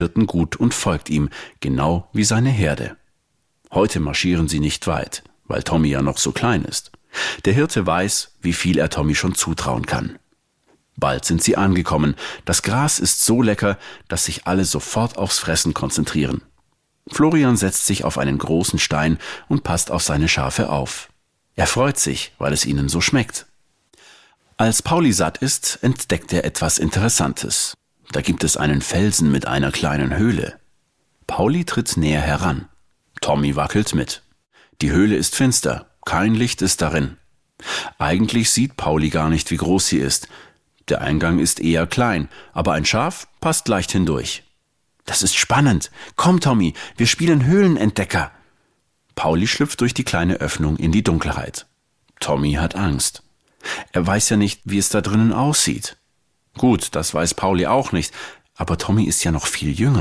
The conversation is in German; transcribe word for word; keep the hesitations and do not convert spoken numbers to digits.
Hirten gut und folgt ihm, genau wie seine Herde. Heute marschieren sie nicht weit, weil Tommy ja noch so klein ist. Der Hirte weiß, wie viel er Tommy schon zutrauen kann. Bald sind sie angekommen. Das Gras ist so lecker, dass sich alle sofort aufs Fressen konzentrieren. Florian setzt sich auf einen großen Stein und passt auf seine Schafe auf. Er freut sich, weil es ihnen so schmeckt. Als Pauli satt ist, entdeckt er etwas Interessantes. Da gibt es einen Felsen mit einer kleinen Höhle. Pauli tritt näher heran. Tommy wackelt mit. Die Höhle ist finster, kein Licht ist darin. Eigentlich sieht Pauli gar nicht, wie groß sie ist. Der Eingang ist eher klein, aber ein Schaf passt leicht hindurch. Das ist spannend. Komm, Tommy, wir spielen Höhlenentdecker. Pauli schlüpft durch die kleine Öffnung in die Dunkelheit. Tommy hat Angst. Er weiß ja nicht, wie es da drinnen aussieht. Gut, das weiß Pauli auch nicht, aber Tommy ist ja noch viel jünger.